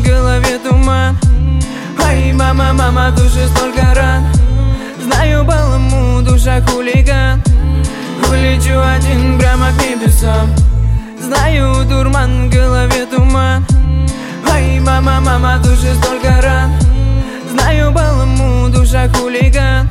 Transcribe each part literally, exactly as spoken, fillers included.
в голове туман. Ай, мама, мама, душе столько ран. Знаю, баламу, душа хулиган. Улечу один прямо к небесам. Знаю, дурман, в голове туман. Ай, мама, мама, душе столько ран. Знаю, баламу, душа хулиган.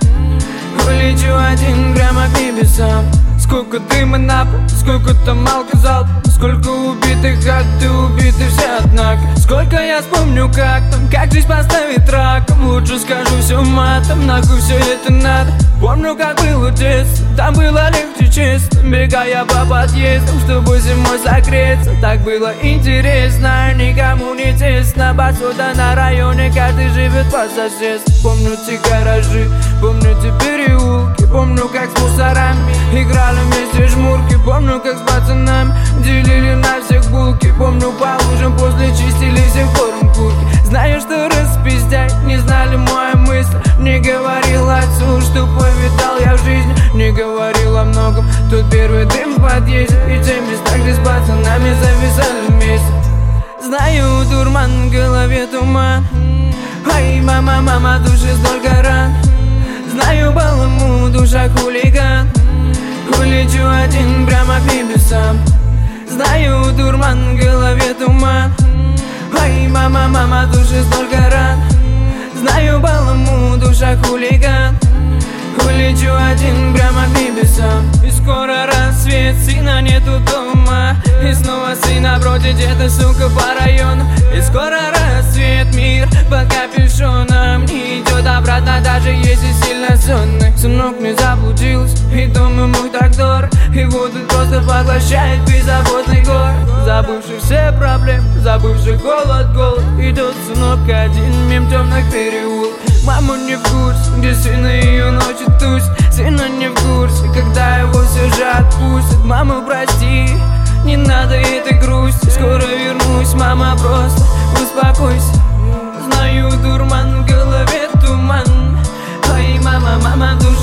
Улечу один прямо к небесам. Сколько дыма на пол, сколько там алкозал, сколько убитых, а ты убиты все однако. Сколько я вспомню, как там, как жизнь поставит раком. Лучше скажу все матом, нахуй все это надо. Помню, как было детство, там было легче честно. Бегая по подъездам, чтобы зимой согреться. Так было интересно, никому не тесно. Посуда на районе, каждый живет по соседству. Помню те гаражи, помню те переулки. Помню, как с мусорами играли вместе жмурки. Помню, как с пацанами делили на всех булки. Помню, по лужам после чистили всех корм курки. Знаю, что распиздяй, не знали мои мысли. Не говорил отцу, что повидал я в жизни. Не говорил о многом, тот первый дым в подъезде. И те места, где с пацанами зависали вместе. Знаю, дурман, в голове туман. Ай, мама, мама, душе столько ран. Знаю, баламу, душа хулиган. Улечу один прямо к небесам. Знаю, дурман, в голове туман. Ай, мама, мама, душе столько ран. Знаю, баламу, душа хулиган. Улечу один прямо к небесам. И скоро рассвет, сына нету дома. И снова сына бродит где-то, сука, по району. И скоро рассвет, мир под капюшоном. Не идет обратно, даже если сильно сонный. Сынок не заблудился, и дом ему так дорог. И вот он просто поглощает беззаботный город. Забывший все проблемы, забывший голод, голод. Идет сынок один мимо темных переулков. Мама не в курсе, где сын ее ночью тусит. Сына не в курсе, когда его все же отпустят. Мама, прости, не надо этой грусти. Скоро вернусь, мама, просто успокойся. Знаю, дурман, в голове туман. Ай, мама, мама, душа